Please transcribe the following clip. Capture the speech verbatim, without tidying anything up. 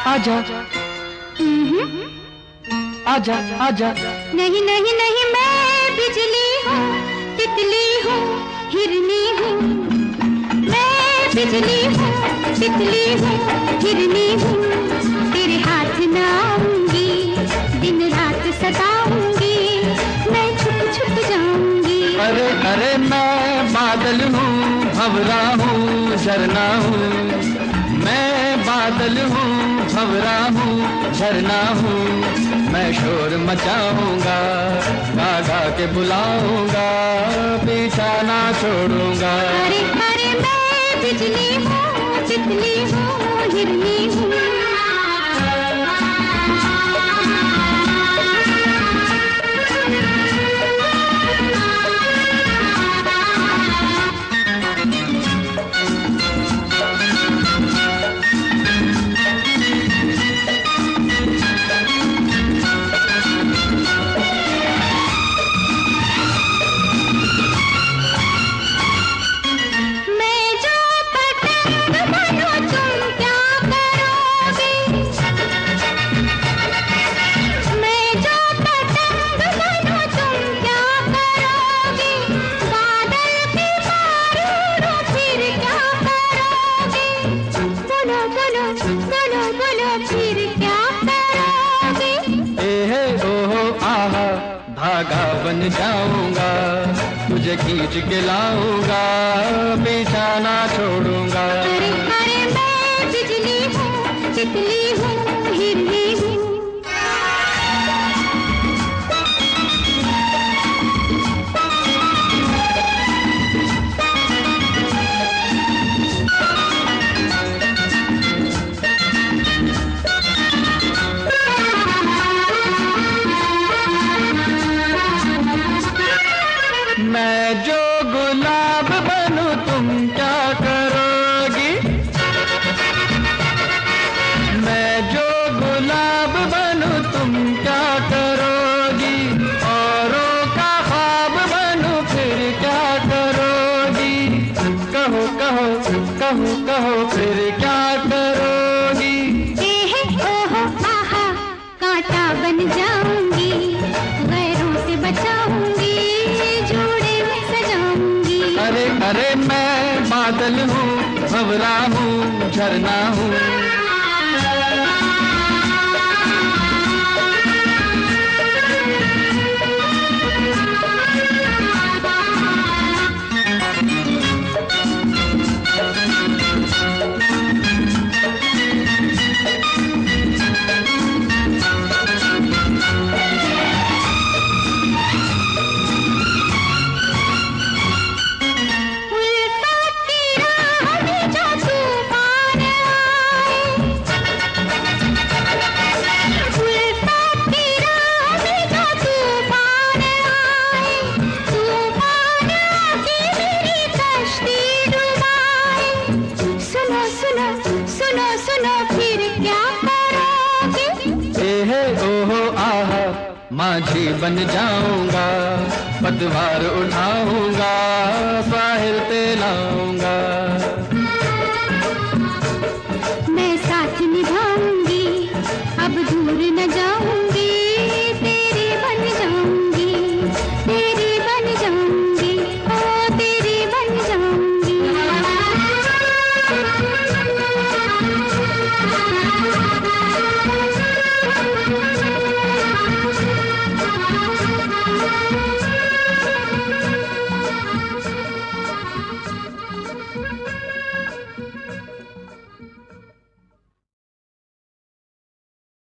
आजा आजा आजा। नहीं नहीं नहीं मैं बिजली हूँ, तितली हूँ, हिरनी हूँ। मैं बिजली हूँ, तितली हूँ, हिरनी हूँ। तेरे हाथ न आऊंगी, दिन रात सताऊंगी, मैं छुप छुप जाऊंगी। अरे अरे मैं बादल हूँ, भंवरा हूँ, झरना हूँ। मैं बादल हूँ, भंवरा हूँ, झरना हूँ। मैं शोर मचाऊंगा, गा गा के बुलाऊंगा, पीछा ना छोड़ूंगा। अरे अरे मैं बिजली हूँ, तितली हूँ, हिरनी हूँ। धागा बन जाऊंगा, तुझे खींच के लाऊंगा, पीछा ना छोड़ूंगा। अरे अरे मैं बिजली हूँ, तितली हूँ, हिरनी हूँ। मैं जो गुलाब बनूं तुम क्या करोगी? मैं जो गुलाब बनूं तुम क्या करोगी? औरों का ख्वाब बनूं फिर क्या करोगी? कहो कहो कहो कहो फिर क्या करोगी? एहे ओहो आहा, कांटा बन जाऊंगी, गैरों से बचाऊंगी, अरे अरे मैं बादल हूँ, भंवरा हूँ, झरना हूँ। माझी बन जाऊंगा, पतवार उठाऊंगा, साहिल पे लाऊंगा।